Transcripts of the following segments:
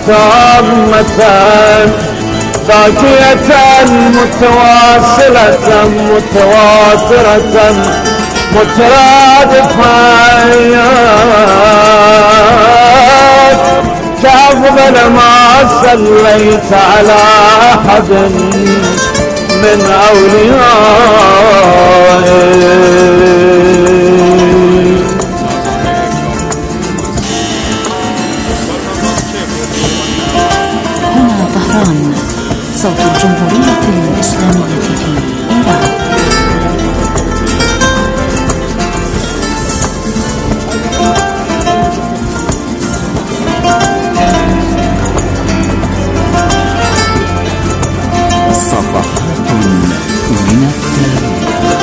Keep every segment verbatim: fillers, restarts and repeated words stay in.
تامة باقية متواصلة متواترة مترادفة كأفضل ما صليت على أحد من أوليائي. هنا طهران، صوت الجمهورية الإسلامية في إيران. صفحات من التاريخ.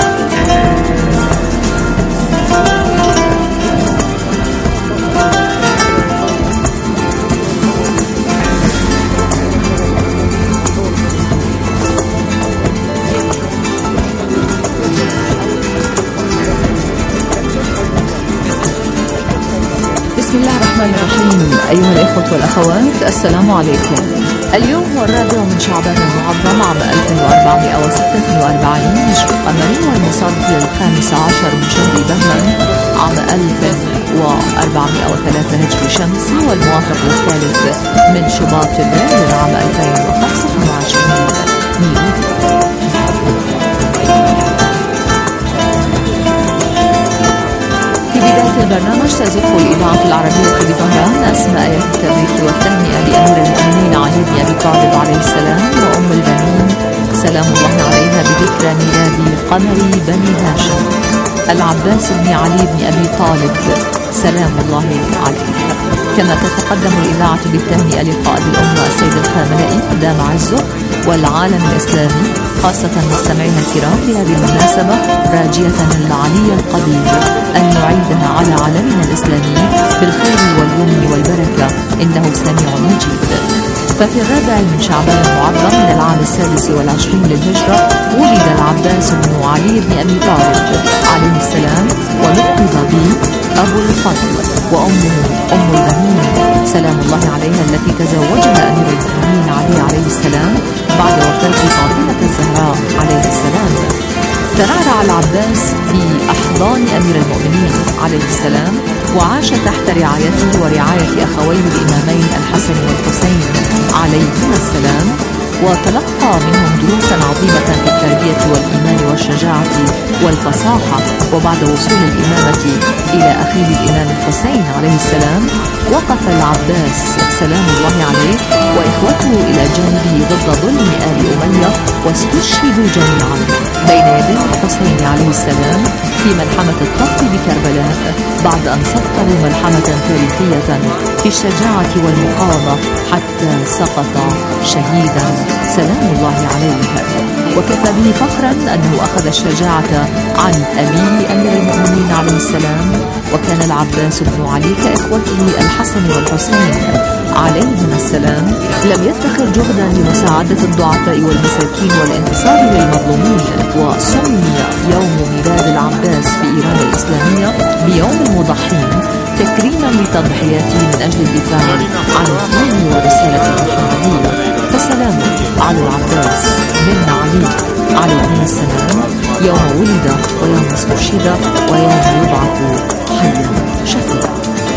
بسم الله الرحمن الرحيم. أيها الإخوة والأخوات، السلام عليكم. اليوم هو الرابع من شعبان المعظم عام ألف وأربعمائة وستة وأربعين هجري قمري، والمصادف للخامس عشر من شهر بهمن عام ألف وأربعمائة وثلاثة هجري شمسي، والموافق للثالث من شباط فبراير عام ألفين وخمسة وعشرين ميلادي. في بداية البرنامج تزف الإذاعة العربية بطهران أسماء آيات التبريك والتهنئة لأمير المؤمنين علي بن أبي طالب عليه السلام وأم البنين سلام الله عليها بذكرى ميلاد قمر بني هاشم العباس بن علي بن أبي طالب سلام الله عليه. كما تتقدم الإذاعة بالتهنئة لقائد الأمة السيد الخامنئي دام عزه والعالم الإسلامي، خاصة مستمعيها الكرام بهذه المناسبة، راجية العلي القدير أن يعيدها على عالمنا الإسلامي بالخير واليمن والبركة، إنه سميع مجيب. ففي الرابع من شعبان المعظم من العام السادس والعشرين للهجرة ولد العباس بن علي بن أبي طالب عليه السلام، ولقب به أبو الفضل، وأمه أم البنين سلام الله عليها التي تزوجها أمير المؤمنين علي عليه السلام بعد وفاة فاطمة الزهراء عليه السلام. ترعرع العباس في أحضان أمير المؤمنين عليه السلام، وعاش تحت رعايته ورعاية أخويه الإمامين الحسن والحسين عليهما السلام، وتلقى منهم دروسا عظيمة في التربية والإيمان والشجاعة والفصاحة. وبعد وصول الإمامة إلى أخيه الإمام الحسين عليه السلام، وقف العباس سلام الله عليه وإخوته إلى جانبه ضد ظلم آل أمية، واستشهدوا جميعا بين يدي الحسين عليه السلام في ملحمة الطف بكربلاء، بعد أن سطروا ملحمة تاريخية في الشجاعة والمقاومة حتى سقط شهيدا سلام الله عليه. وكفى به فخرا أنه أخذ الشجاعة عن أبيه أمير المؤمنين عليه السلام، وكان العباس بن علي كإخوته الحسن والحسين عليهما السلام لم يدخر جهدا لمساعدة الضعفاء والمساكين والانتصار للمظلومين. وسمي يوم ميلاد العباس في إيران الإسلامية بيوم المضحين تكريما لتضحياته من أجل الدفاع عن الدين ورسالة المحمدية. فالسلام على العباس بن علي عليه السلام يوم ولد ويوم استشهد ويوم يبعث حيا شفيعا.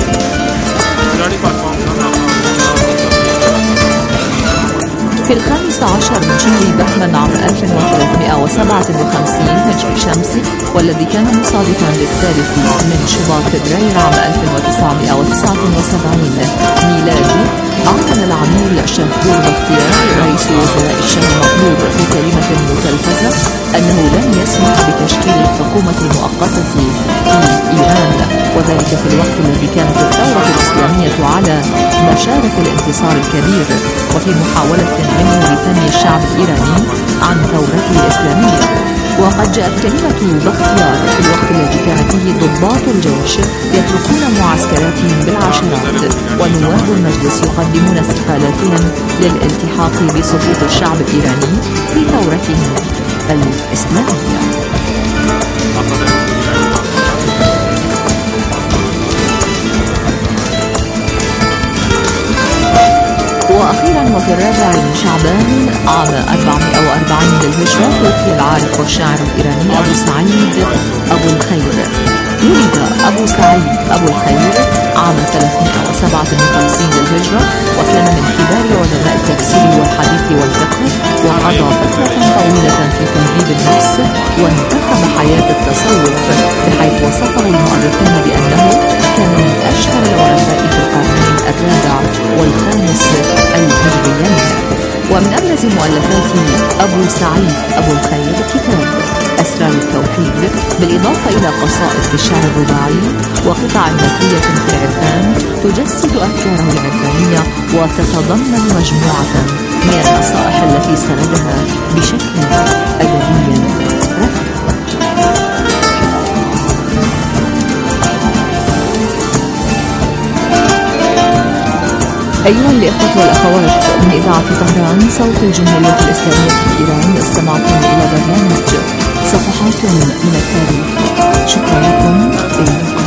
في الخامس عشر من شهر بهمن عام ألف وثلاثمائة وسبعة وخمسين هجري شمسي، والذي كان مصادفا للثالث من شباط فبراير عام ألف وتسعمائة وتسعة وسبعين ميلادي، أعلن العميل شهبور بختيار رئيس وزراء الشاه المطلوب في كلمة متلفزة أنه لن يسمح بتشكيل الحكومة المؤقتة في إيران، وذلك في الوقت الذي كانت الثورة الإسلامية على مشارف الانتصار الكبير، وفي محاولة منه لثني الشعب الإيراني عن ثورته الإسلامية. وقد جاءت كلمة بختيار في الوقت الذي كان فيه ضباط الجيش يتركون معسكراتهم بالعشرات، ونواب المجلس يقدمون استقالاتهم للالتحاق بصفوف الشعب الإيراني في ثورتهم الإسلامية. وأخيرا وفي الرابع من شعبان عام أربعمائة وأربعين للهجرة توفي العارف والشاعر الإيراني أبو سعيد أبو الخير. ولد أبو سعيد أبو الخير عام ثلاثمائة وسبعة وخمسين للهجرة، وكان من كبار علماء التفسير والحديث والفقه، وقضى فترة طويلة في تهذيب النفس، وانتخب حياة التصوف، بحيث وصفه المؤرخون بأنه كان من أشهر العلماء في القرنين الرابع والخامس الهجريين. ومن أبرز مؤلفاته أبو سعيد أبو الخير كتاب أسرار التوحيد، بالإضافة إلى قصائد في الشعر الرباعي وقطع نثرية في العرفان تجسد أفكاره العرفانية، وتتضمن مجموعة من النصائح التي سردها بشكل أدبي رفيع. أيها الإخوة والأخوات من إذاعة طهران صوت الجمهورية الإسلامية في إيران، استمعتم إلى برنامج صفحات من التاريخ. شكرا لكم. إلى اللقاء.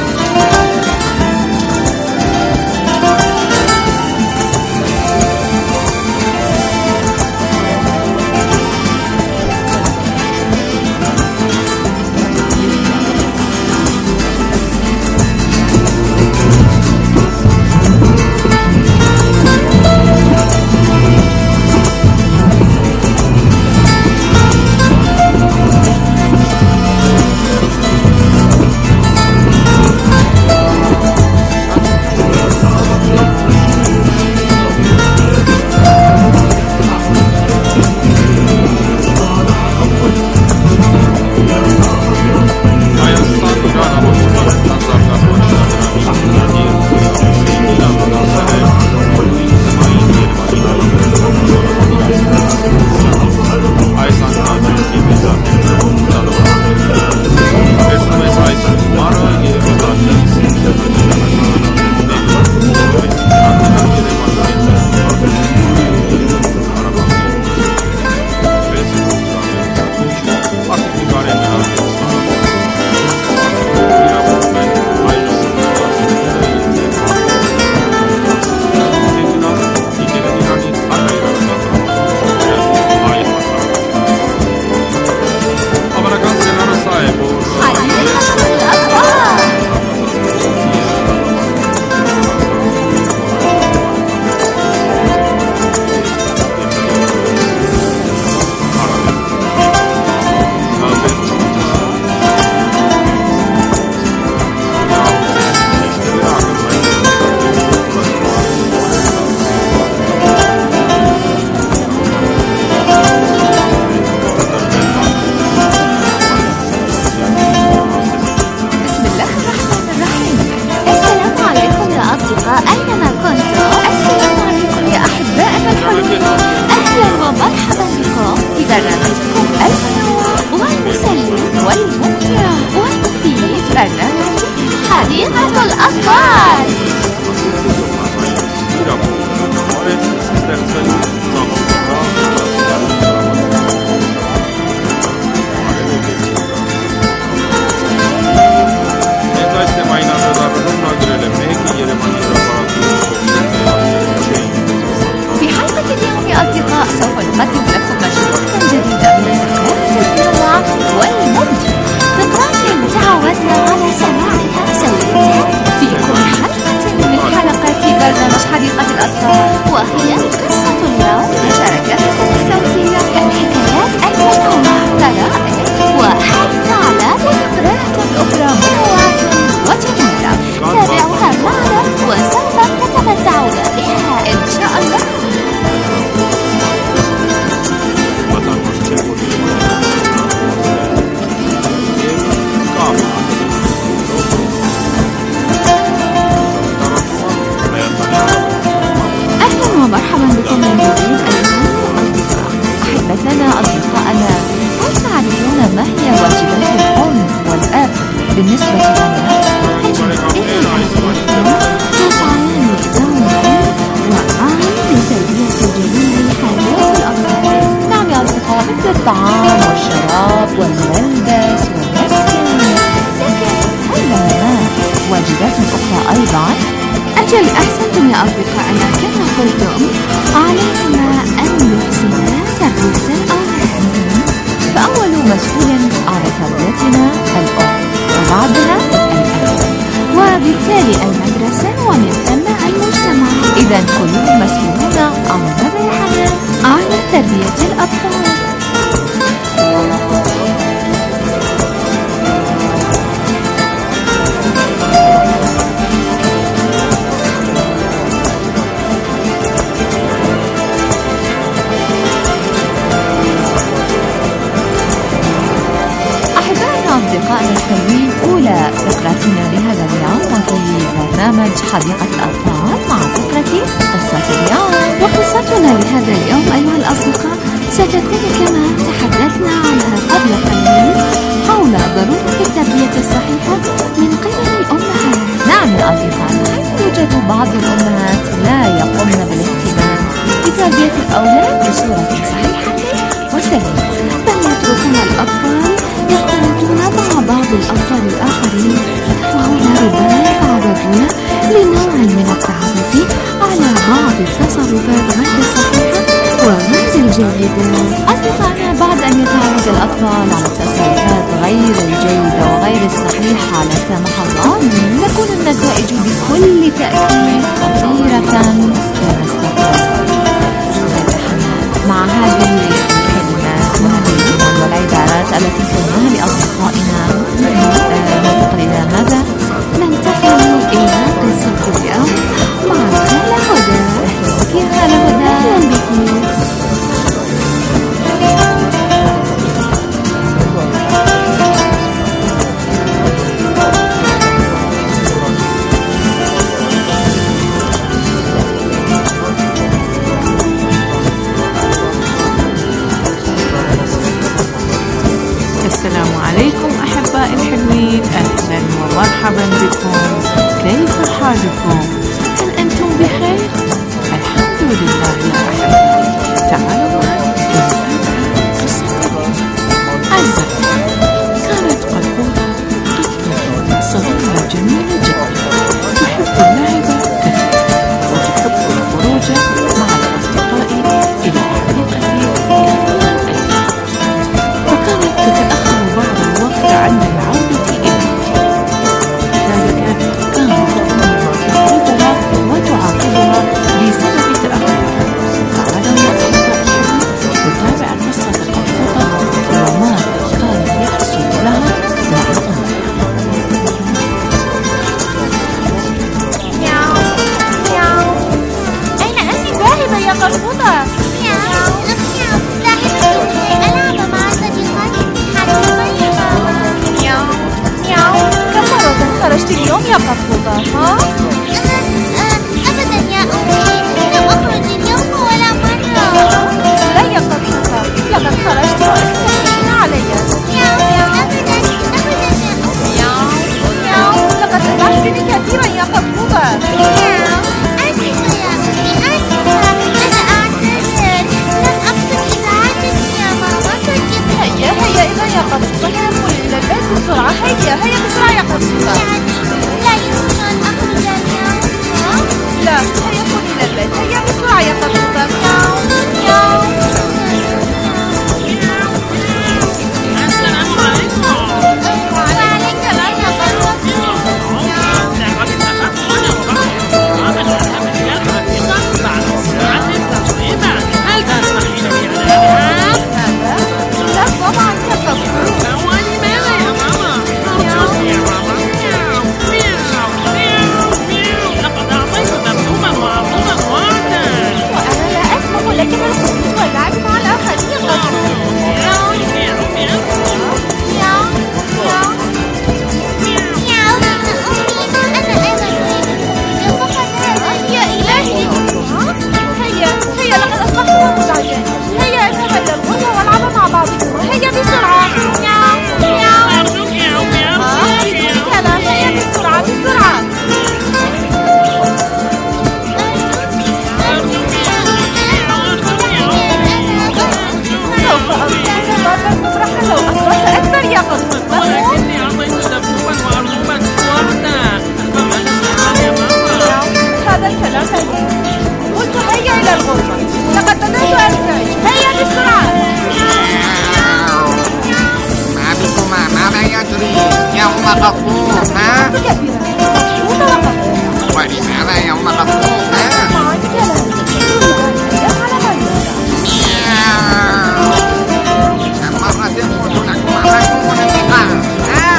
بالنسبة لنا يجب إذن يسعيان لإدارة وعي لتربية الجميع لحياة الأطفال. نعم يا أصدقاء، مثل الطعام والشراب والملبس والمسكن، لكن هل لنا واجبات أخرى أيضا؟ أجل أحسنتم يا أصدقاء، أنا كما قلتم عليهما أن يحسنا تربية الأولاد، فأول مسؤول على تربيتنا الأم وبعدها الأب، وبالتالي المدرسة ومن ثم المجتمع. إذا كلهم مسؤولون على مدى الحياة على تربية الأطفال. أصدقائنا الحلوين، أولى فقرتنا لهذا اليوم وفي برنامج حديقة الأطفال مع فقرة قصة اليوم. وقصتنا لهذا اليوم أيها الأصدقاء ستكون كما تحدثنا عنها قبل قليل حول ضرورة التربية الصحيحة من قبل الأمهات. نعم يا أصدقائنا، يوجد بعض الأمهات لا يقومن بالاهتمام بتربية الأولاد بصورة صحيحة وسليمة، بل يتركون الأطفال يختلطون مع بعض الأطفال الآخرين، وهنا ربما يتعرضون لنوع من التعرف على بعض التصرفات غير الصحيحة وغير الجيدة. أصدقائنا، بعد أن يتعرض الأطفال على التصرفات غير الجيدة وغير الصحيحة لا سمح الله، تكون النتائج بكل تأكيد خطيرة في المستقبل. مع هذه الكلمات وهذه الجمل والعبارات التي قلناها لأصدقائنا ننتقل إلى ماذا؟ ننتقل إلى قصة اليوم مع خالة هدى. يا خالة هدى، أهلا بك. السلام عليكم أحبائي الحلوين، أهلا ومرحبا بكم. كيف حالكم؟ هل أنتم بخير؟ الحمد لله يا أحبائي. تعالوا معي لنتابع قصة عزة. كانت قطوطة قطة صغيرة جميلة جدا، تحب اللعب كثيرا وتحب الخروج مع الأصدقاء إلى حديقة كثيرا أيضا، فكانت تتأخر بعض الوقت عن العودة إليها. ذلك كانت أمها تطردها وتعاقبها بسبب تأخرها. تعالوا يا أحبائي نتابع قصة القطوطة وما كان يحصل لها مع أمها. مياو مياو، أين أنت ذاهبة يا قطوطة؟ مياو مياو، ذاهبة لألعب مع صديقاتي في حديقة يا ماما. مياو مياو، كم مرة خرجت اليوم يا قطوطة؟ ها؟ أبدا يا أمي، لم أخرج اليوم ولا مرة. لا يا قطوطة، لقد خرجت وأستحيين علي. مياو أبدا أبدا يا أمي. مياو مياو، لقد أزعجتني كثيرا يا قطوطة. مياو، آسفة يا أمي، آسفة، أنا أعتذر. قطوط؟ ها؟ ولماذا يا أم قطوط؟ ها؟ كم مرة قلت لكم عليكم الانتقام؟ ها؟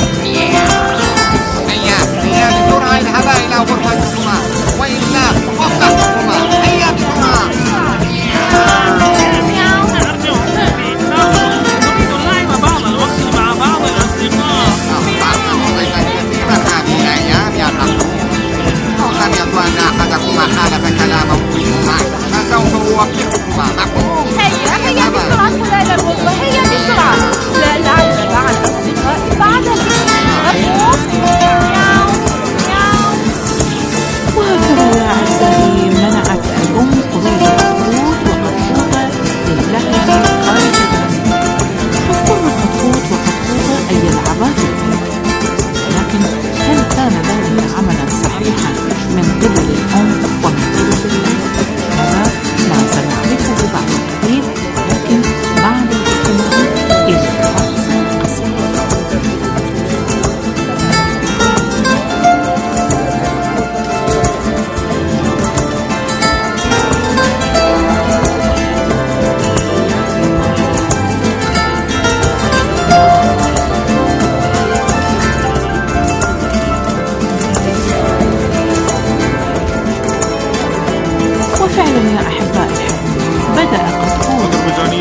هيا هيا بسرعة اذهبا إلى غرفتكما وإلا أفضحكما. هيا بسرعة. نريد اللعب بعض الوقت مع بعض الأصدقاء. أصبحت مضيفا كثيرا هذه الأيام يا قطوط. لم يظن أن أحدكما خالف كلام أمكما فسوف أوفقكما. مفهوم؟ هيا هيا بسرعة إلى الغرفة. هيا بسرعة. لا نعرف مع الأصدقاء بعد الغد. وهكذا يا أعزائي منعت الأم خروج قطوط وقطوطة للعب خارج البيت. اضطر قطوط وقطوطة أن يلعبا في البيت، لكن هل كان ذلك عملا صحيحا من قبل الأم ومن قبل البيت؟ هذا ما سنعرفه بعد قليل، لكن بعد الاستماع إلى فاصل قصير. وفعلا يا أحبائي بدأ قطوط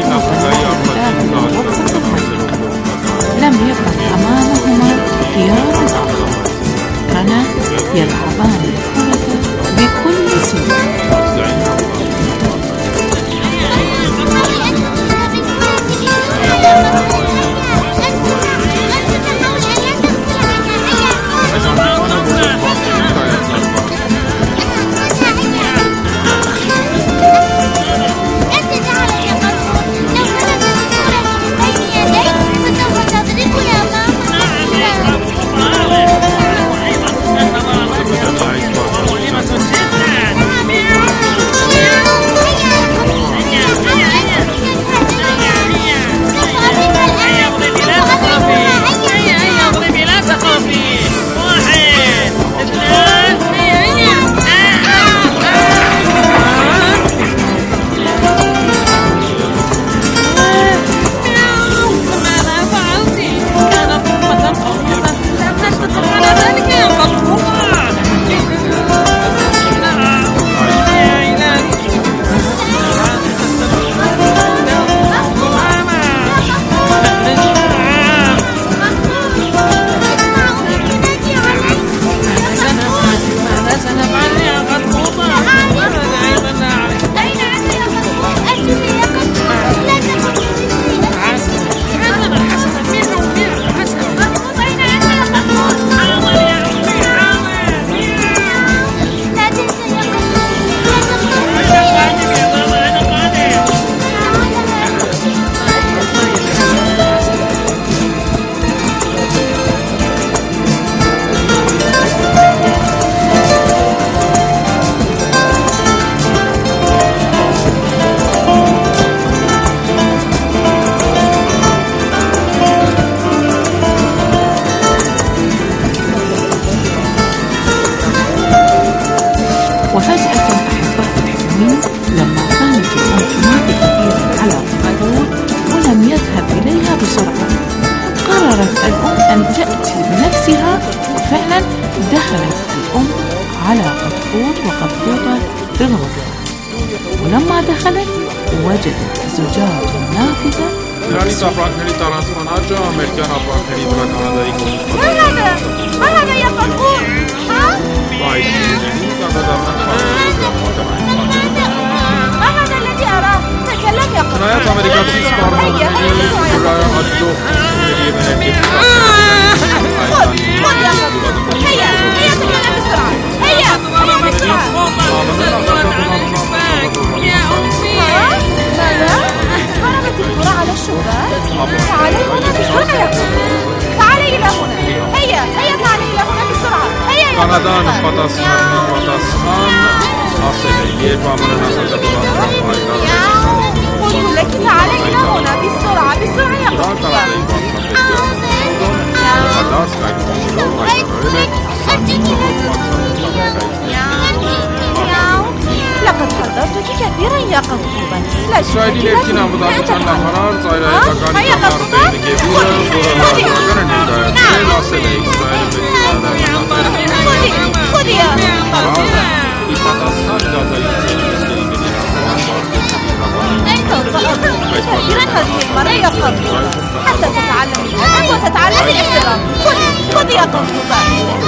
لم يكن أمامهما خيار آخر، كانا يلعبان الكرة بكل سهولة. ولما دخلت وجدت زجاج نافذة. ما هذا؟ ما هذا يا قطوط؟ ها؟ ما هذا الذي أراه؟ تكلم يا قطوط. هيا هيا خذ خذ يا قطوط. هيا هيا تكلم بسرعة. هيا هيا بسرعة. يا أمي. ماذا؟ هربت الكرة على الشباك؟ تعالي هنا بسرعة يا قطوط. تعالي إلى هنا. هيا هيا تعالي إلى هنا بسرعة. هيا يا قطوط. قلت لك تعالي إلى هنا بسرعة بسرعة يا قطوط. انتظرتك كثيرا يا قطوبة. لا İsrail'in شك erkin لا amıdan تريدين أن geçenler karar Zayra'ya ها؟ bakan هيا insanlar قطوبة. beyni geviyor. Buralara bakan hidayet. Leyla sene İsrail'in خذي خذي يا قطوبة. سوف أضربك كثيرا هذه المرة يا قطوبة حتى تتعلمي الأدب وتتعلمي الاحترام. خذي خذي يا قطوبة.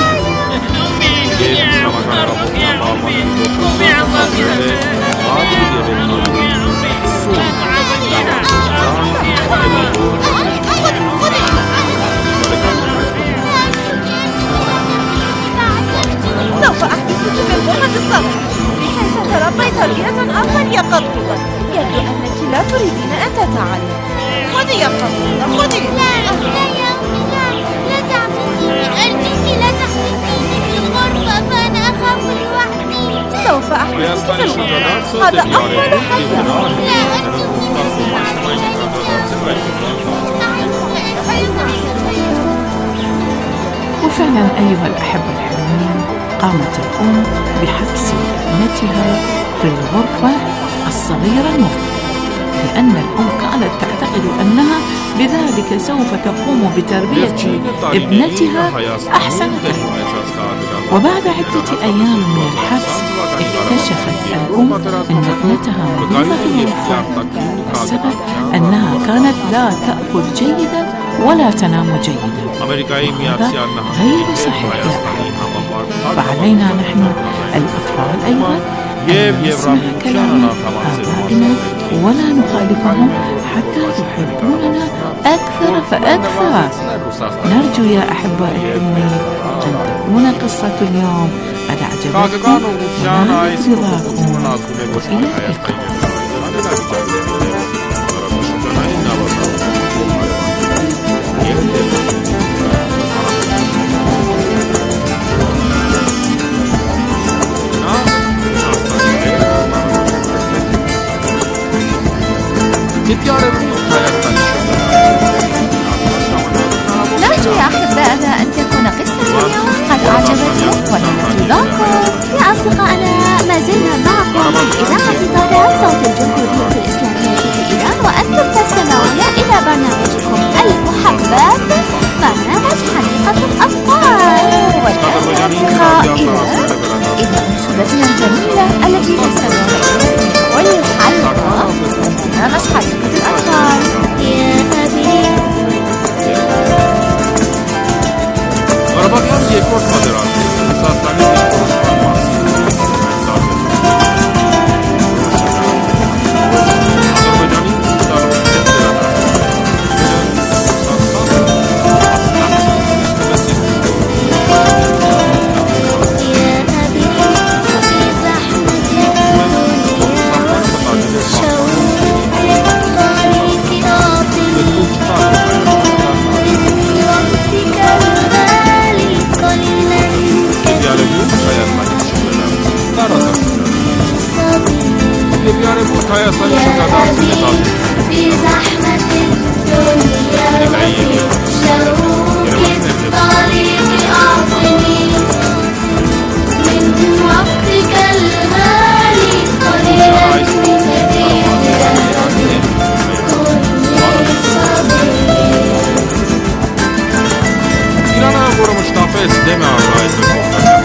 سوف أحبسك في الغرفة الصغيرة لكي تتربي تربية أفضل يا قطوبة. يبدو أنك لا تريدين أن تتعلمي. خذي يا قطوبة خذي. لا لا يا أمي لا لا تحبسيني أرجوك لا تحبسيني في الغرفة فأنا أخاف لوحدي. سوف أحبسك في الغرفة. هذا أفضل حل. لا أرجوك وفعلا أيها الأحبة الحلوين قامت الأم بحبس ابنتها في الغرفة الصغيرة المظلمة، لأن الأم كانت تعتقد أنها بذلك سوف تقوم بتربية ابنتها أحسن تربية. وبعد عدة أيام من الحبس اكتشفت الأم أن ابنتها مريضة بالوفاة. السبب أنها كانت لا تأكل جيدا ولا تنام جيدا. هذا غير صحيح يا أحبابي. فعلينا نحن الأطفال أيضا أن نسمع كلام آبائنا ولا نخالفهم حتى يحبوننا أكثر فأكثر. نرجو يا أحبائي الحلوين أن تكون قصة اليوم قد أعجبتكم ونالت رضاكم، وإلى اللقاء. نرجو يا أحبائنا أن تكون قصة اليوم قد أعجبتكم ونالت رضاكم. يا أصدقائنا ما زلنا معكم في إذاعة طارات صوت الجمهورية الإسلامية في إيران، وأنتم تستمعون إلى برنامجكم المحبب برنامج حديقة الأطفال. والآن اللقاء إلى إلى أنشودتنا الجميلة التي تستمعون إليها في كل حلقة من برنامج حديقة الأطفال. يا حبيبي Arabaklar yekort moderatı. Saatlerle bir konuşma في زحمة الدنيا وفي شوك الطريق أعطني من وقتك الغالي قليلا كثيرا كن صديقي. إيران أمور مشتاقة استماع رئيس المحتاج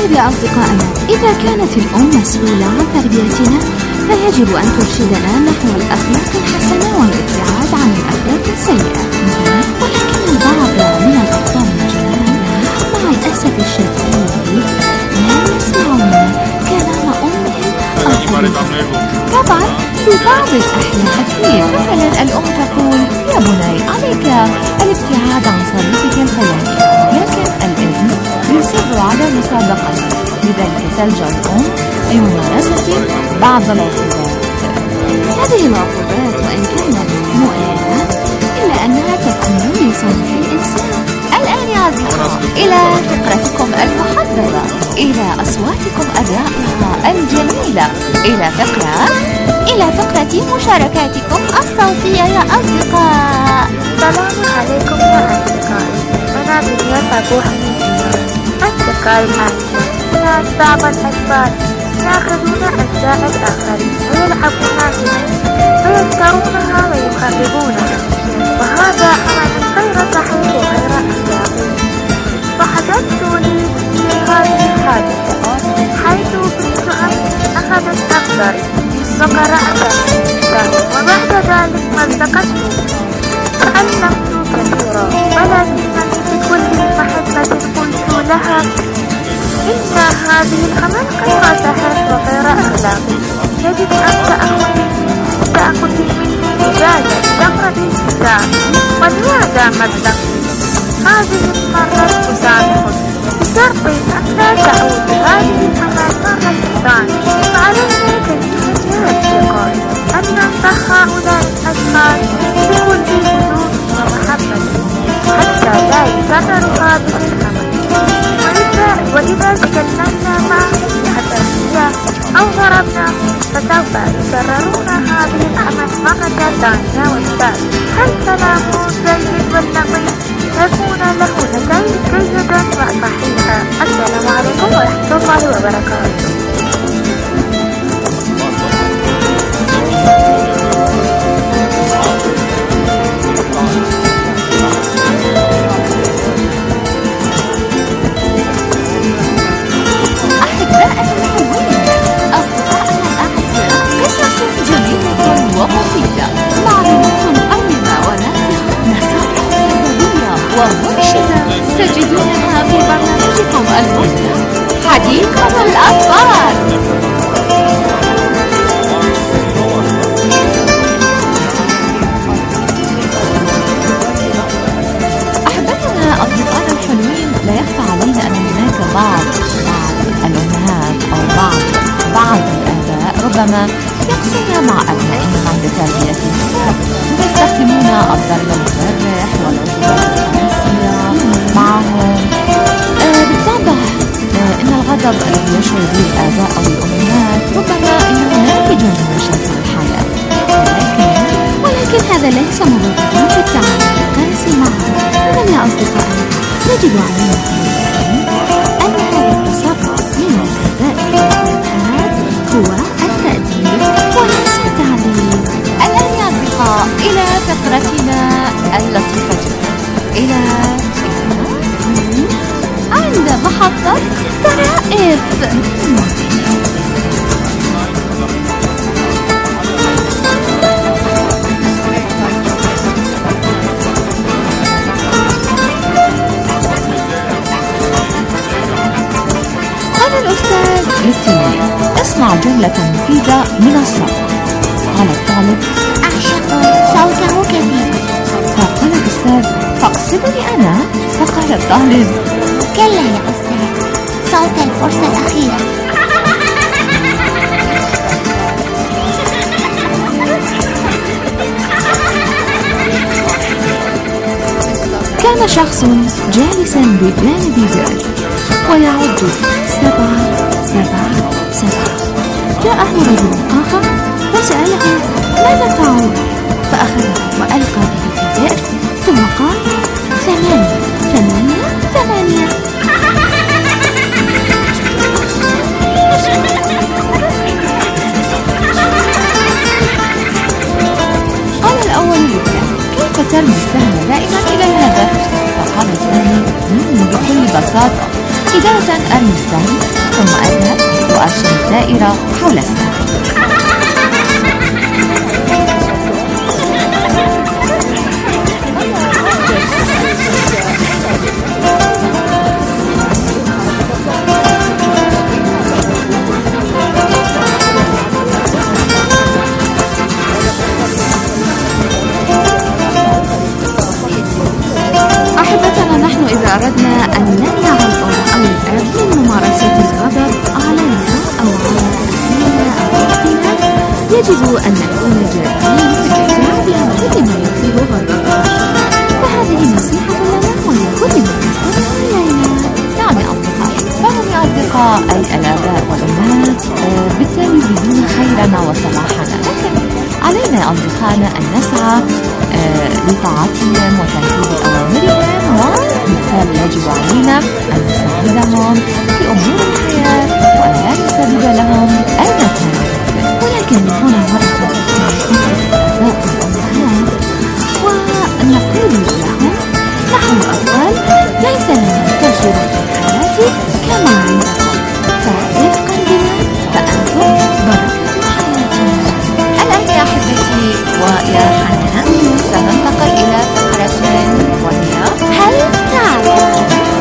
طيب يا أصدقائنا، إذا كانت الأم مسؤولة عن تربيتنا فيجب أن ترشدنا نحو الأخلاق الحسنة والابتعاد عن الأخلاق السيئة. ولكن البعض من الأطفال الجنان مع الأسف الشديد لا يسمعون كلام أمهم أو أبيهم. طبعا في بعض الأحيان أكيد مثلا الأم تقول يا بني عليك الابتعاد عن صديقك الفلاني، لكن الابن يصر على مصادقته، لذلك تلجأ الأم لممارسة بعض العقوبات. هذه العقوبات وإن كانت مؤلمة إلا أنها تكون لصالح الإنسان. الآن يا أصدقاء إلى فقرتكم المحببة، إلى أصواتكم الرائعة الجميلة، إلى فقرة إلى فقرة مشاركاتكم الصوتية يا أصدقاء. السلام عليكم يا أصدقائي، أنا بنيات أبو حميد. أصدقائي الآن بعض الأطفال يأخذون أجزاء الآخرين ويلعبون بها ويذكرونها ويخربونها، وهذا عمل غير صحيح وغير أخلاقي. وحدثت لي في هذه الحادثة حيث بنت أخي أخذت أخضر وقرأت له وبعد ذلك مزقته. تعلمت كثيرا، ولكنني بكل محبة قلت لها إن هذه العمل غير صحيح وغير أخلاقي، يجب أن تأخذي تأخذي مني إجازة تقرأ الكتاب. ولماذا مزقتي؟ هذه المرة أسامحك بشرط أن لا تعود هذه العمل مرة ثانية. فعلينا جميعا يا أصدقائي أن ننصح هؤلاء الأشخاص بكل هدوء ومحبة حتى لا يكرروا هذه العمل. وإذا تكلمنا معهم بحساسية أو ضربناهم فسوف يكررون هذه العمل مرة ثانية والثالثة. الكلام جيد واللطيف يكون له نتائج جيدة وصحيحة. السلام عليكم ورحمة الله وبركاته. ومفيدة، معلومات قيمة ونافعة، نصائح تربوية ومرشدة تجدونها في برنامجكم الممتع حديقة الأطفال. أحبتنا أصدقائنا الحلوين، لا يخفى علينا أن هناك بعض بعض الأمهات أو بعض بعض الآباء ربما يقصون مع أبنائهم عند تربيتهم، يستخدمون الضرب المبرح والعقوبات القاسية معهم. آه بالطبع آه إن الغضب الذي يشعر به الآباء أو الأمهات ربما إنه ناتج من مشاكل الحياة، ولكن ولكن هذا ليس مبررا في التعامل القاسي معهم. إذن يا أصدقائي يجب علينا أن هذا التصرف من الآباء والأمهات هو التأديب وليس التعليم. الآن يا أصدقاء إلى فقرتنا اللطيفة إلى عند محطة طرائف. قال الأستاذ للتلميذ اصنع جملة مفيدة من الصوت. قال الطالب أعشق صوته كثيرا. فقال الأستاذ فاقصدني أنا؟ فقال الطالب كلا يا أستاذ، صوت الفرصة الأخيرة. كان شخص جالسا بجانب بئر ويعد سبعة سبعة سبعة. جاءه رجل آخر وسأله ماذا تعود؟ فأخذه وألقى به في البئر ثم قال ثمانية ثمانية ثمانية. قال الأول للثاني كيف ترمي السهم دائما إلى الهدف؟ فقال الثاني بكل بساطة إذا أرمي السهم ثم أذهب وأرسم الدائرة حول السهم. أحبتنا، نحن إذا أردنا أن نمنع الأم أو الأب من ممارسة الغضب علينا أو على أهلنا أو أختنا، يجب أن نكون جادين في الابتعاد عن كل ما يثير غضبنا. فهذه نصيحة لنا ولكل من يستمع إلينا. نعم يا أصدقائي، فهم يا أصدقاء أي الآباء والأمهات بالتالي يريدون خيرنا وصلاحنا، لكن علينا يا أصدقائنا أن نسعى لطاعتهم وتنفيذ أوامرهم، وبالتالي يجب علينا أن نساعدهم في أمور الحياة وأن لا نسبب لهم أي متاعب. ولكن من هنا مرة الآباء والأمهات ونقول لهم: نحن أطفال ليس لنا تجربة في الحياة كما عندكم، فرفقا بنا فأنتم بركة حياتنا. الآن يا أحبتي ويا حنان سننتقل إلى فقرة وهي هل تعرف؟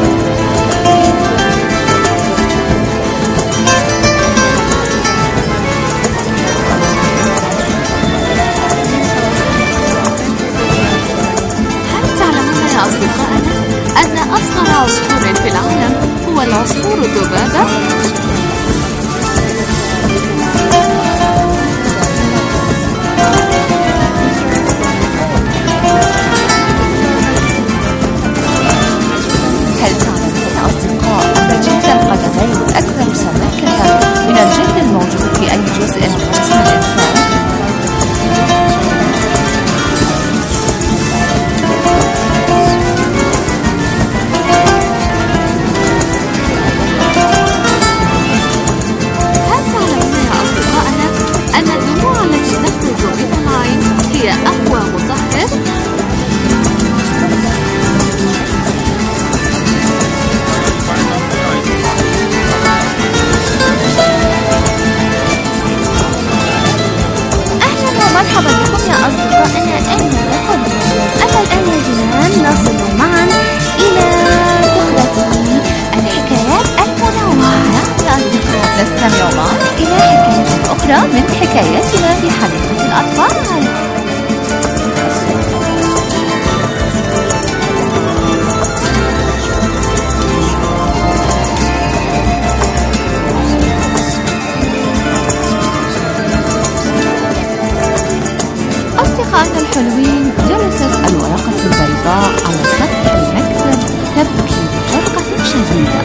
هل تعلمون يا أصدقائنا أن أصغر عصفور في العالم هو العصفور الذبابة؟ أكثر سماكة من الجلد الموجود في أي جزء من جسم الإنسان. هل تعلمون يا أصدقائنا أن الدموع التي تخرج من العين هي أقوى مطهر؟ مرحبا بكم يا أصدقائنا المتقدمين. أما الآن يا جنان نصل معا إلى فقرة الحكايات المنوعة. يا أصدقاء نستمع معا إلى حكاية أخرى من حكاياتنا في حديقة الأطفال. أصدقائنا الحلوين، جلست الورقة البيضاء على سطح المكتب تبكي بجرقة شديدة،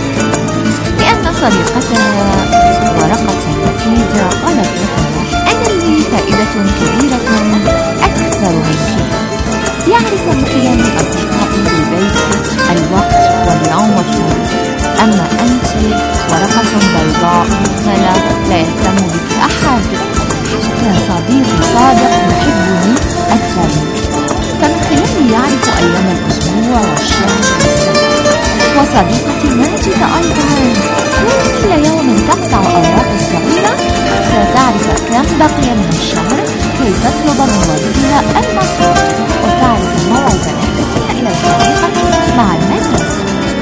لأن صديقتها ورقة مفيدة قالت لها: أنا لي فائدة كبيرة أكثر منك. يعرف مثلان أصدقائي بالبيت الوقت واليوم والشهر، أما أنت ورقة بيضاء فلا لا يهتم بك أحد، حتى صديقي صادق يحبني أكثر منك، فمن خلالي يعرف أيام الأسبوع والشهر والسنة. وصديقتي ماجدة أيضا كل يوم تقطع أوراق الصغيرة فتعرف كم بقي من الشهر كي تطلب من والدها المصروف، وتعرف موعد رحلتها إلى الحديقة مع المدرسة.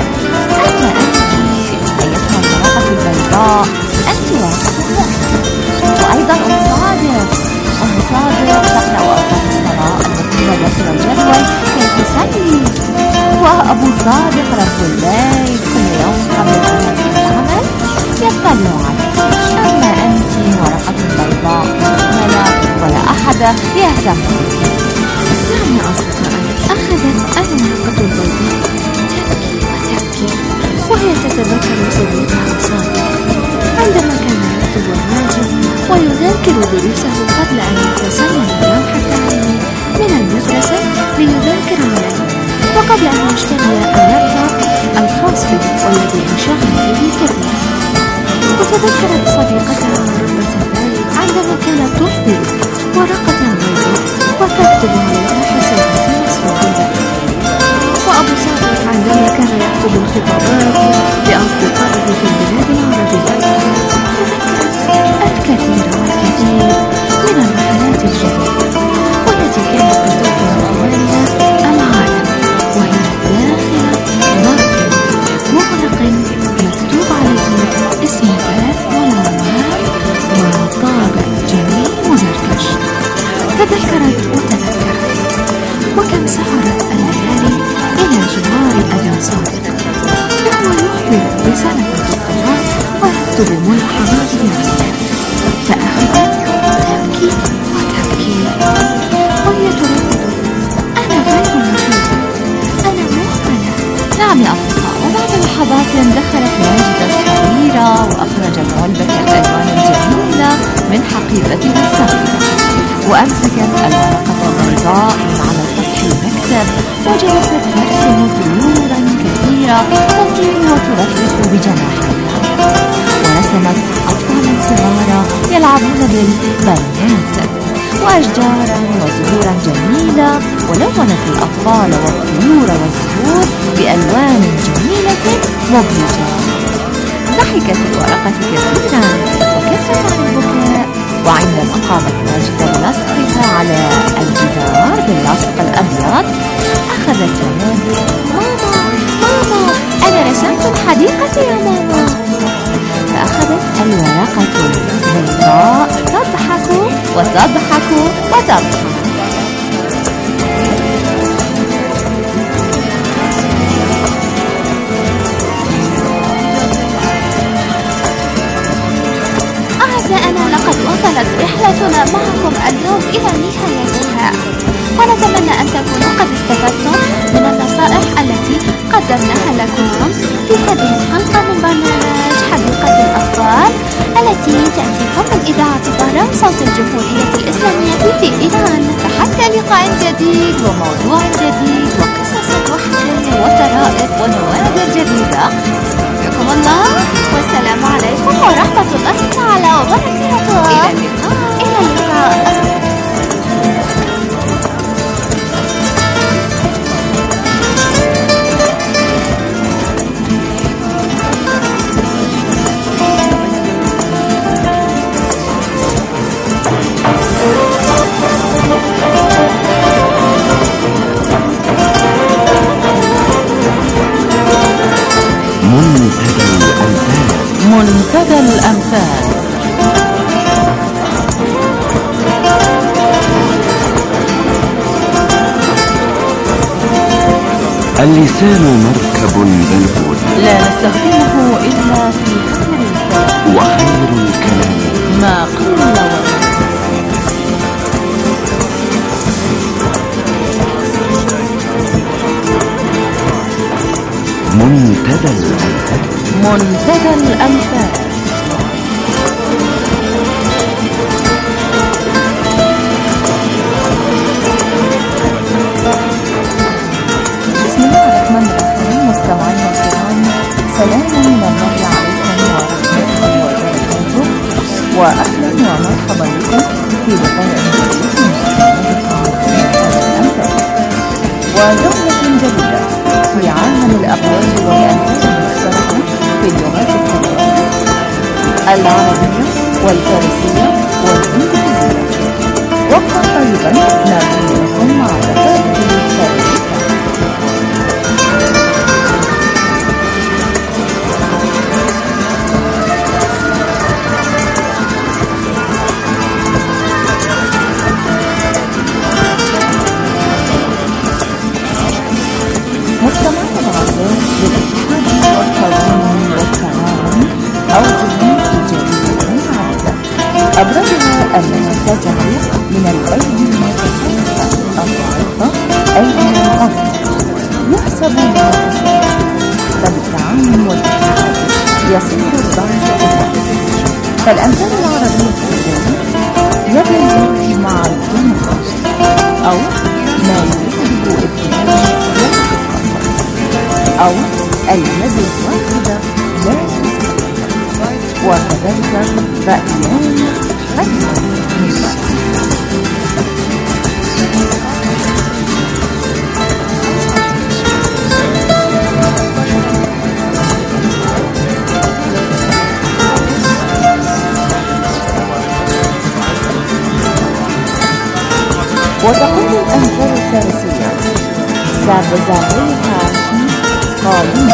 أما أنت أيتها الورقة البيضاء، أنت ورقة مؤمنة. وأيضا أم صادق، أم صادق تقرأ أوقات الصلاة المكتوبة داخل الجدول كي تصلي. وأبو صادق رب الليل كل يوم قبل الذهاب إلى العمل يطلع عليك. أما أنت ورقة بيضاء فلا ولا أحد يهتم بك. نعم يا أصدقائي، أخذت الورقة البيضاء تبكي وتبكي وهي تتذكر صديقها صادق عندما كان يكتب الواجب ويذاكر دروسه قبل أن يتسلم اللوح التعليمي من المدرسة ليذاكر عليه، وقبل أن يشتري اللابتوب الخاص به والذي انشغل به كثيرا. وتذكرت صديقتها ربة ذلك عندما كانت تحضر ورقة بيضاء وتكتب عليها حسابات مصروفها. وأبو صادق عندما كان يكتب الخطابات لأصدقائه صادق، فهو يحضر رسالة الدكتوراه ويكتب ملاحظات بنفسه. فأخذت تبكي وتبكي وهي تردد: أنا غير مفيدة، أنا مهملة. نعم يا أصدقاء، وبعد لحظات دخلت ماجدة الصغيرة وأخرجت علبة الألوان الجميلة من حقيبتها الصغيرة، وأمسكت الورقة البيضاء من على سطح المكتب وجلست ترسم طيورا كثيرة تطير وترفرف بجناحيها، ورسمت أطفالا صغارا يلعبون بالبالونات وأشجارا وزهورا جميلة، ولونت الأطفال والطيور والزهور بألوان جميلة مبهجة. ضحكت الورقة كثيرا وكفت عن البكاء، وعندما قامت ماجدة بلصقها على الجدار باللاصق الأبيض أخذت تنادي: ماما ماما، أنا رسمت الحديقة يا ماما. فأخذت الورقة البيضاء تضحك وتضحك وتضحك. أعزائنا، لقد وصلت رحلتنا معكم اليوم إلى نهايتها، ونتمنى أن تكونوا قد استفدتم من النصائح التي قدمناها لكم في هذه الحلقة من برنامج حديقة الأطفال التي تأتيكم من إذاعة طهران صوت الجمهورية الإسلامية في إيران. فحتى لقاء جديد وموضوع جديد وقصص وحكاية وطرائف ونوادر جديدة، استودعكم الله والسلام عليكم ورحمة الله تعالى وبركاته. إلى اللقاء. إلى اللقاء. منتدى الأمثال. اللسان مركب بلبل لا نستخدمه إلا في خير الكلام، وخير الكلام ما قل وقل. منتدى الأمثال. منتدى الأمثال. بسم الله الرحمن الرحيم. مستمعينا الكرام، سلام من الله عليكم ورحمته وبركاته، وأهلا ومرحبا بكم في لقاء وجولة جديدة في عالم الأقوال والألفاظ المشتركة في اللغات الثلاث: العربية والفارسية والإنجليزية. وقتا طيبا نرجو لكم مع دقائق الفارسية. مجتمعنا العربي للاتحاد والتضامن والتعاون أوجه إيجابية عديدة، أبرزها أنها تجعل من الأيدي المتحركة الضعيفة أيدي عظيمة يحسب لها كثيرا، فبالتعاون والاتحاد يصير الضعف قوة. فالأمثال العربية يبلغ مع الديمقراطية أو ما يريده ابتداء أو اليد الواحدة لا تستطيع، وكذلك رأيان غير مشترك. وتقول الأمثال الفارسية: زر زري هاشي قادم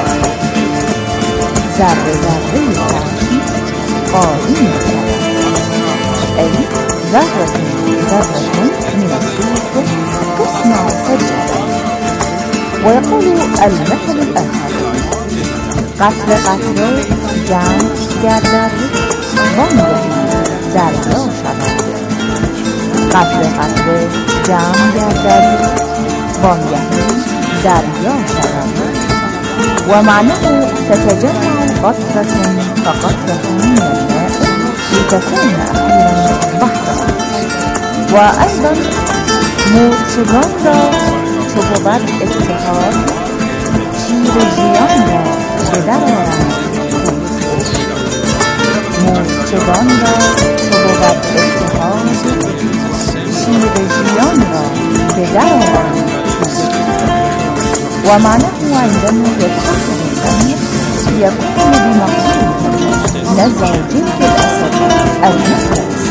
زر زري هاشي قادم، أي ذرة ذرة من الصوت تصنع سجدة. ويقول المثل الآخر: قطره قطره جمع گردد وانگهی دریا شود. قطره قطره جمع گردد وانگهی دریا شود. ومعناه تتجمع قطرة فقطرة من الماء لتكون أخيرا بحرا. وأيضا موجودان را چو بود اتحاد شیر ژیان را به در آورند. موجودان را چو بود اتحاد شیر ژیان را به در آورند. ومعناه عندما يتحقق الأمر يكون بمقصود لزوجين الأسد المفلس.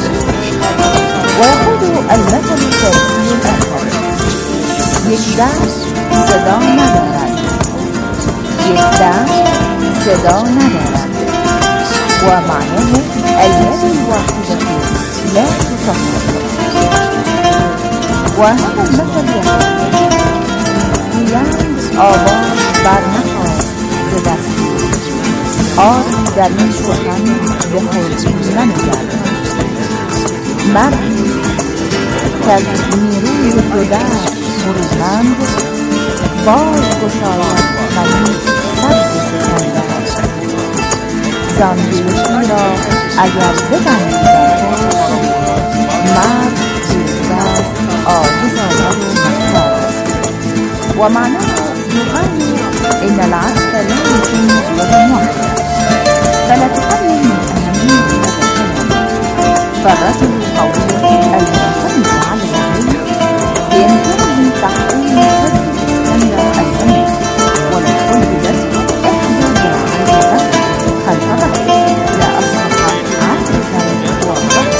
ويقول المثل الفارسي الآخر: یک دست صدا ندارد، یک دست صدا ندارد. ومعناه اليد الواحدة لا تصفق. وهذا المثل يقول: گویند آواز برنخواست ز دستی، آب در این سخن به خود ننگرد. مردی کز نیروی دو دست فروزمند باز گشاید هنوز سبز سکندر. زندگی را اگر ببندی در خود، مرد پیشدست عاجز آید و مختار. ومعناه يقال إن العطف لا يكون يدا واحدة، فلا تقلل من أهمية هذا الكلام. فالرجل القوي المعتمد على العلم بإمكانه تحقيق سر الكاميرا الأمنية والدخول بجسد إحدى ذراعي الرجل خلف ظهره لا أصبح عاطفة وضغط.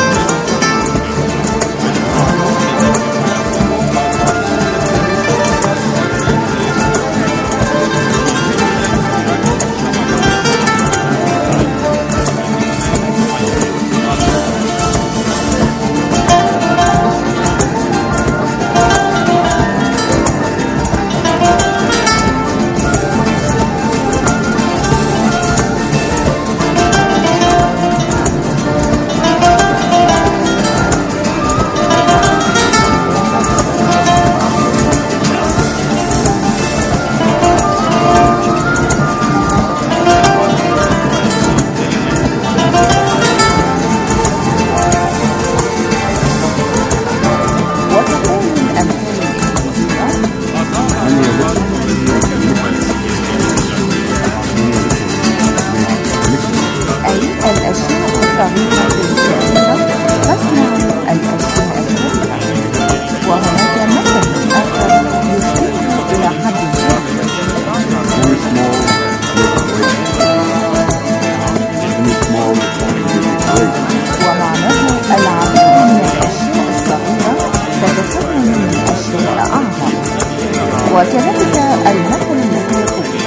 وكذلك المثل الذي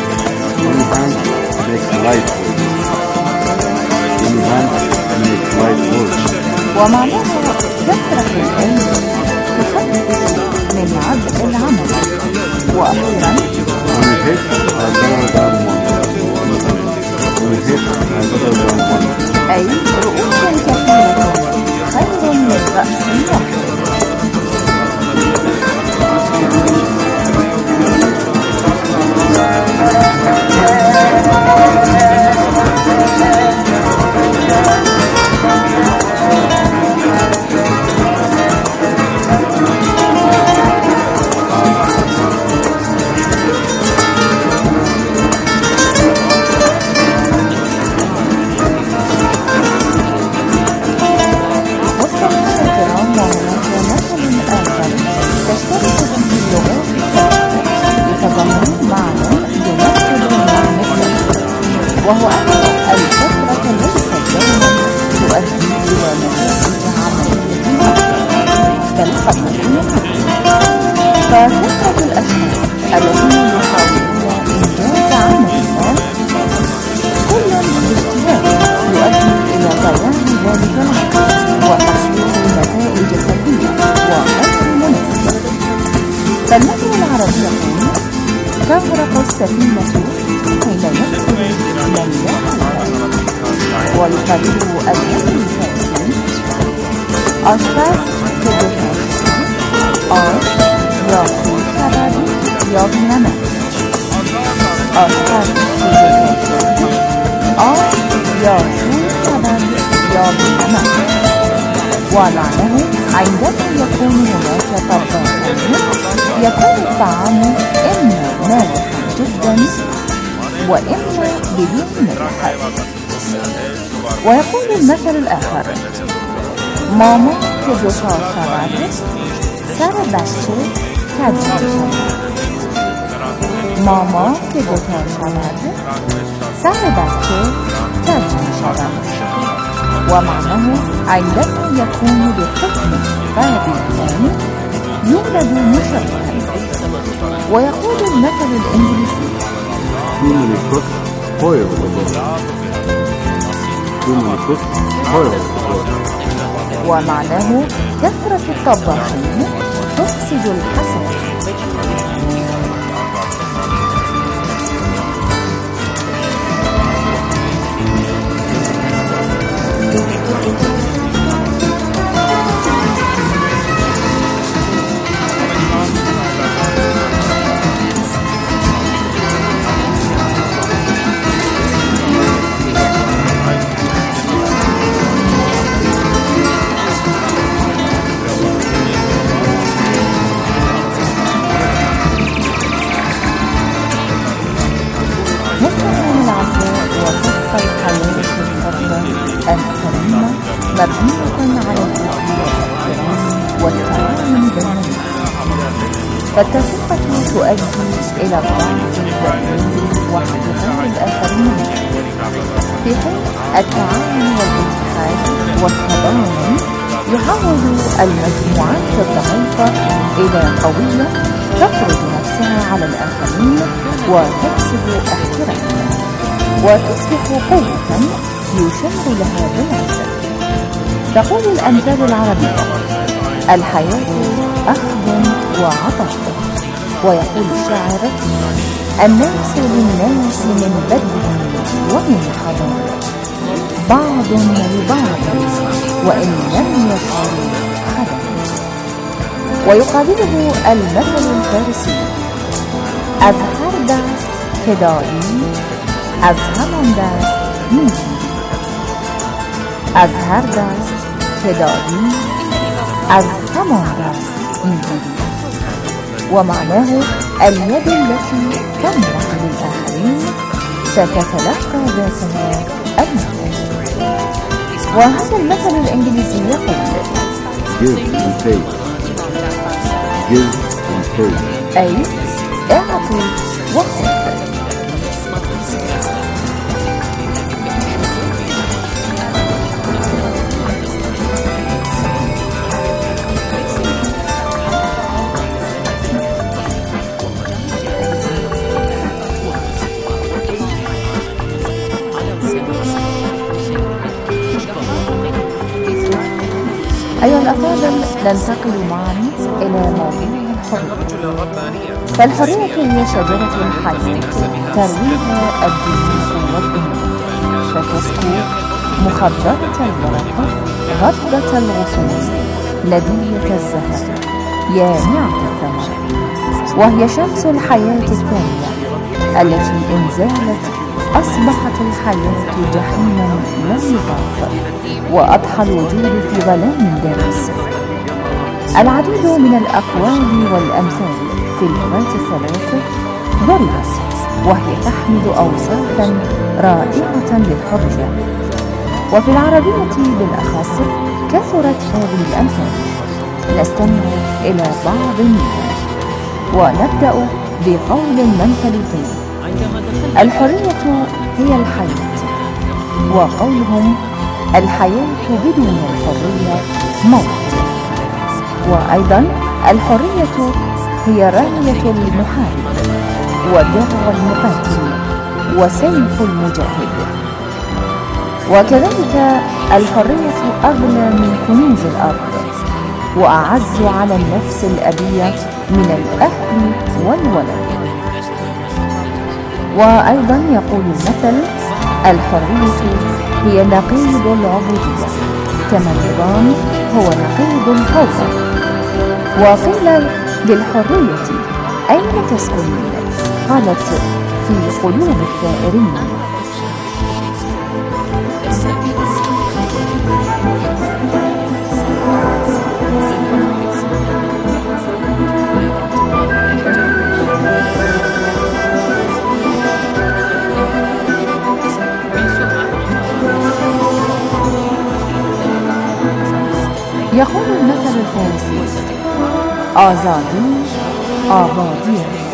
يقول ومعناه كثرة العلم تخفف من عبء العمل. وأخيرا أي رؤوس كثيرة خير من رأس واحد. مستمعينا الكرام، تغرق السفينة حين يدخل من داخلها. ويقرر المثل الفارسي آشپز که آش یا خوب شود یا بینمک. آشپز که آش یا خوب شود یا بینمک. ومعناه عندما يكون هناك طباخان يكون الطعام إما مالحا جدا وإما بدون ملح. ويقول المثل الآخر ماما که دو تا شود سر بچه کج میشود. ماما که دو تا شود سر بچه کج میشود. ومعناه عندما يكون بحكم غابتان يولد مشبها. ويقول المثل الإنجليزي Too many cooks spoil the book. Too many cooks spoil the book. ومعناه كثرة الطباخين تفسد الحسن. مبنية على الاحترام والتعاون بين الناس. فالتفرقة تؤدي إلى الضعف الذاتي واحترام الآخرين، في حين التعاون والاتحاد والتضامن يحول المجموعات الضعيفة إلى قوية تفرض نفسها على الآخرين وتكسب احترامهم وتصبح قوة يشار لها بالعزة. تقول الأمثال العربية الحياة أخذ وعطاء. ويقول الشاعر الناس للناس من بدء ومن حضر بعض لبعض وإن لم يشعروا خبر. ويقابله المثل الفارسي از هر دست که داری از همان دست میگیری. از هر دست که داری از همان دست میگیری. ومعناه اليد التي تمنح للآخرين ستتلقى ذاتها المثل. وهذا المثل الإنجليزي يقول Give and take. Give and take. أي اعطي وخذ. أيها الأفاضل، ننتقل معا إلى موضوع الحرية. فالحرية هي شجرة حية ترويها الدين والدنيا، فتسكو مخضرة الورقة غضة الغصون لذيذة الزهر يانعة الثمر. وهي شمس الحياة الثانية التي إن زالت أصبحت الحياة جحيما لا يضاف، وأضحى الوجود في ظلام دامس. العديد من الأقوال والأمثال في اللغات الثلاث ضربت، وهي تحمل أوصافا رائعة للحرية، وفي العربية بالأخص كثرت هذه الأمثال. نستمع إلى بعض منها ونبدأ بقول المنفلوطين الحرية هي الحياة. وقولهم الحياة بدون الحرية موت. وأيضا الحرية هي راية المحارب ودرع المقاتل وسيف المجاهد. وكذلك الحرية أغلى من كنوز الأرض وأعز على النفس الأبية من الأهل والولد. وأيضا يقول المثل: الحرية هي نقيض العبودية، كما النظام هو نقيض الفوضى. وقيل للحرية: أين تسكنين؟ قالت: في قلوب الثائرين. يقول المثل الفارسي: آزادی آبادی است،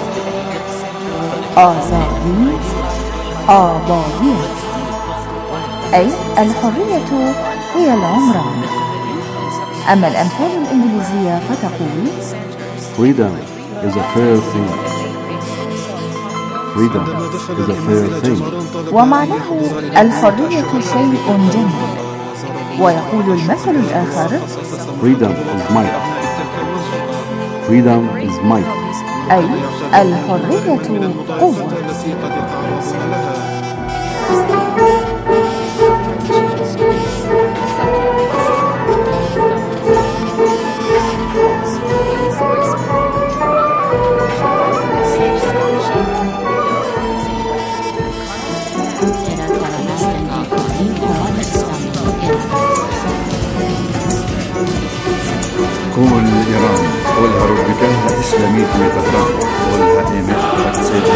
آزادی آبادی است، أي الحرية هي العمران. أما الأمثال الإنجليزية فتقول: Freedom is a fair thing. Freedom is a fair thing. ومعناه الحرية شيء جميل. ويقول المثل الآخر: Freedom is might. Freedom is might. أي الحرية قوة. كل إيران قولها ربكها إسلامية ميتفران قولها إيمت قدسيت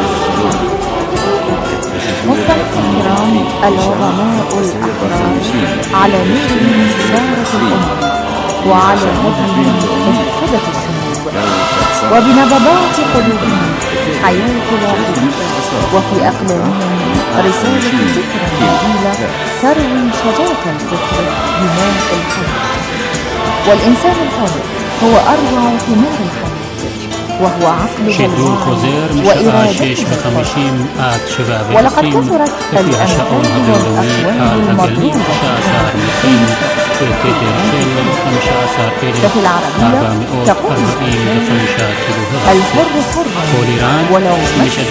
مصطلح إيران العظماء الأحرار على نجم سارة الأمم وعلى هديهم اهتدت الشموع وبنبضات قلوبهم حياة العقول وفي أقلامهم رسالة فكرة نبيلة تروي شجاعة الفكر بماء الحياة. والإنسان الحر هو أروع ثمار الحياة وهو عقله الواعي وإرادته الخاصة. ولقد كثرت الأمثال والأقوال المضروبة ففي العربية تقول الحر حر ولو مشى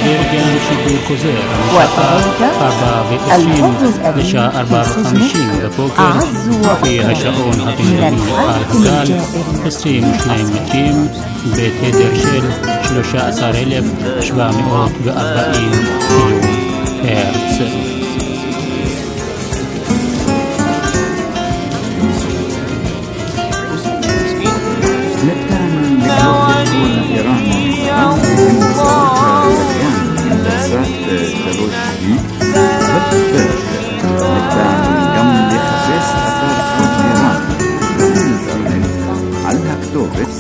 وكذلك الحر الأبي في سجنه أعز وأكرم من الحاكم الجائر בתדר של שלושה עשר אלף שבע מאות וארבעים קילו הרץ. نتعلم لكي تكون إيران مصدرها مليان هندسات ثلوج حديد بالبرج. نتعلم كم يخصص أثار حوض إيران بالإنترنت على كتوبة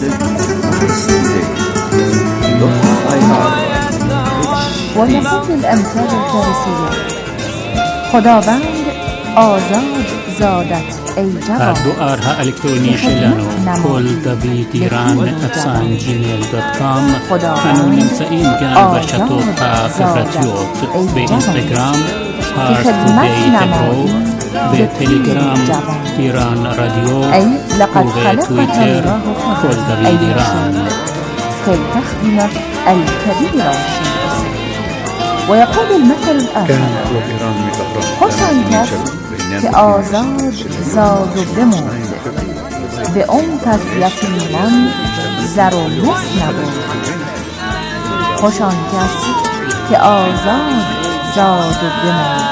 ونقول الأمثال الفارسية: خداوند آزاد زادت ای جوان. الدوار الإلكتروني שלנו כל דוד איראן אפסן ג'ימייל דוט קום. אנו נמצאים גם ברשתות החברתיות באינסטגרם הארט טודיי hebro, בטלגרם איראן רדיו ובטוויטר כל דוד איראן. كي تخدم الكبير والشمس. ويقول المثل الآخر: خوشانکس که آزاد زاد و بمرد به اون پس یتیمان زر و مس نبود. خوشانکس که آزاد زاد و بمرد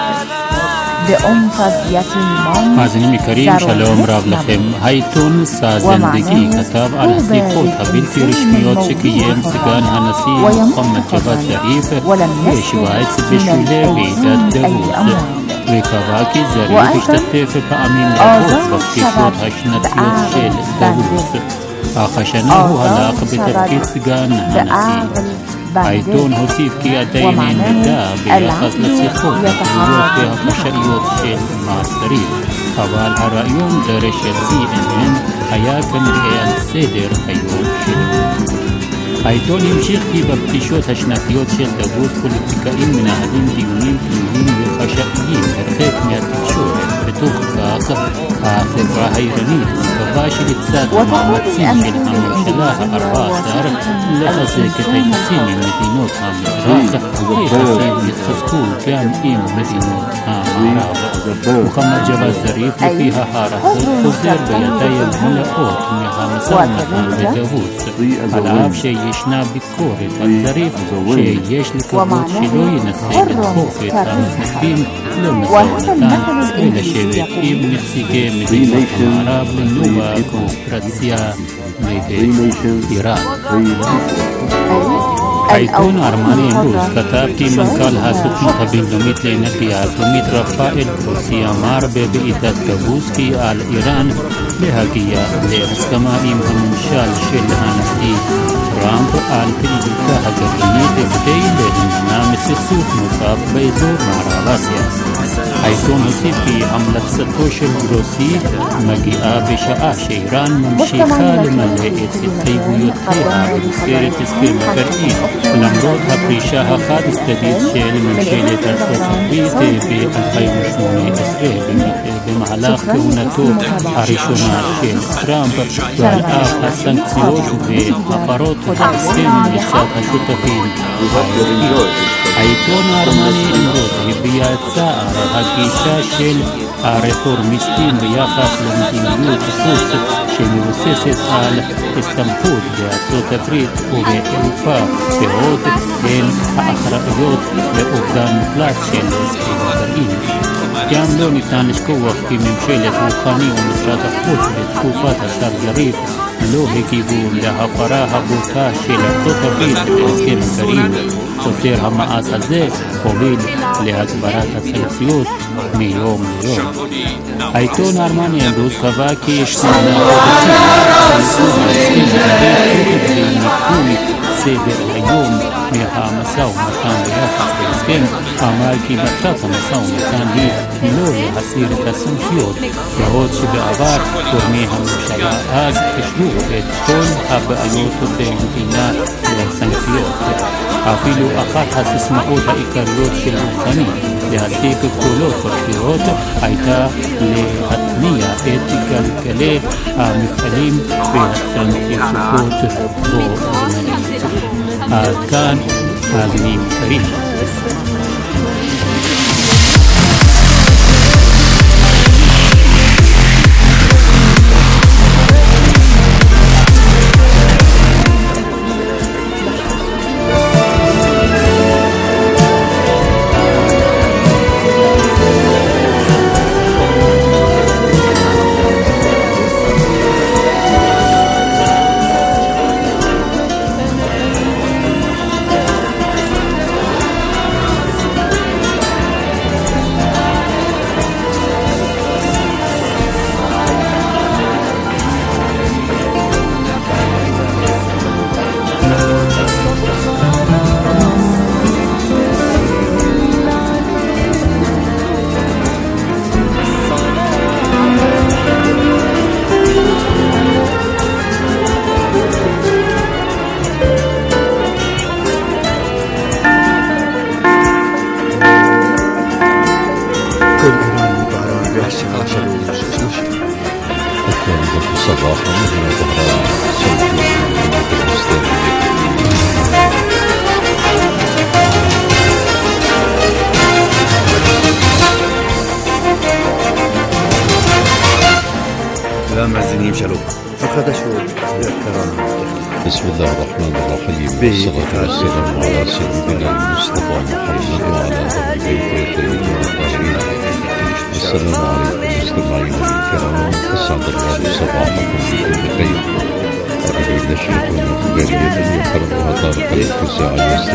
מאזינים יקרים, שלום רב לכם. העיתון שא זנדגי כתב על השיחות הבלתי רשמיות שקיים סגן הנשיא מוחמד ג'וואד זריף בשוויץ בשבילי ועידת דאבוס, וקבע כי זריף השתתף פעמים רבות בפגישות השנתיות של דאבוס, אך השנה הוא הלך בתפקיד סגן הנשיא. העיתון הוסיף כי עדיין אין מידע ביחס לשיחות הקרובות והקשריות של מר זריף, אבל הרעיון ברשת סי אן אן היה כנראה על סדר היום שלו. העיתון המשיך כי בפגישות השנתיות של דאבוס פוליטיקאים מנהלים דיונים פנימיים וחשאיים הרחק מהתקשורת. בתוך כך החברה האיראנית קבעה שלצד המאמצים של הממשלה ה-ארבע עשרה לחזק את היחסים עם מדינות המזרח العراق يحسين يتخذكوا كان إيم مدينة عرب محمد جبل ظريف فيها حارة خزير بيداي الملأوت مها مسامة بدهوس العاب شي يشنا بكورة الظريف شي يش لكبوت شلوي نسيب الخوفة تامسكين لمساوتان إلى شي بكيم نفسيكي مدينة عرب لنوبا كوبراتسيا ميدي إيران عيتون أرماني روس كتاب كي من قالها سكنة بينوميت لنبيا سميت رفائل روسيا مار بإيداد كابوسكي على إيران لهاكيا لأسكمائي مهمشال شلها نسي ترامب على تلك هجريني تستي لهننا مسيسوت مصاب بيزور معراباسيا عيتون في حملة ستوش الروسي مجيئة بشاء شيران ممشي خال ملائت ستي بيوتها بسيرة تسكير مكرئين لمرود هبريشاها خاد استديد شيل من شيلة التصبيت في ألفين وثمانية إسرائيل بمعلاق كونتو عريشونا شيل ترامب والآخ السانكسيوت بحفاروت السكين لسات الشتفين عيتون أرماني إمروز بيات ساعة هكيشا شيل הרפורמיסטים ביחס למדיניות חוץ שמבוססת על הסתמכות בארצות הברית ובאירופה ועוד הן האחראיות לאובדן מוחלט של הסכם הגרעין. גם לא ניתן לשכוח כי ממשלת רוחאני ומשרד החוץ בתקופת השר יריב לא הגיבו להפרה הבוטה של ארצות הברית בהסכם הגרעין. חוסר המעש הזה הוביל להגברת הסנקציות מיום ליום. העיתון הארמני אמרוס קבע כי יש שמונה חודשים לניקוי סדר היום מהמשא ומתן ביחס להסכם. אמר כי מטרת המשא ומתן היא לא להסיר את הסנקציות, בעוד שבעבר גורמי הממשלה אז השלו את כל הבעיות במדינה לסנקציות. אפילו אחת הסיסמאות העיקריות של רוחאני להשיג קולות בבחירות הייתה להתניע את גלגלי המפעלים והסנקציות בו זמנית. עד כאן הגנים קרים. بسم الله الرحمن الرحيم والصلاة والسلام على سيدنا المصطفى محمد وعلى آل بيته الطاهرين. السلام عليكم مستمعينا الكرام، أسعد الله صباحكم بكل خير. وأريد نشرة تجارية يقرأها طارق الفزاعي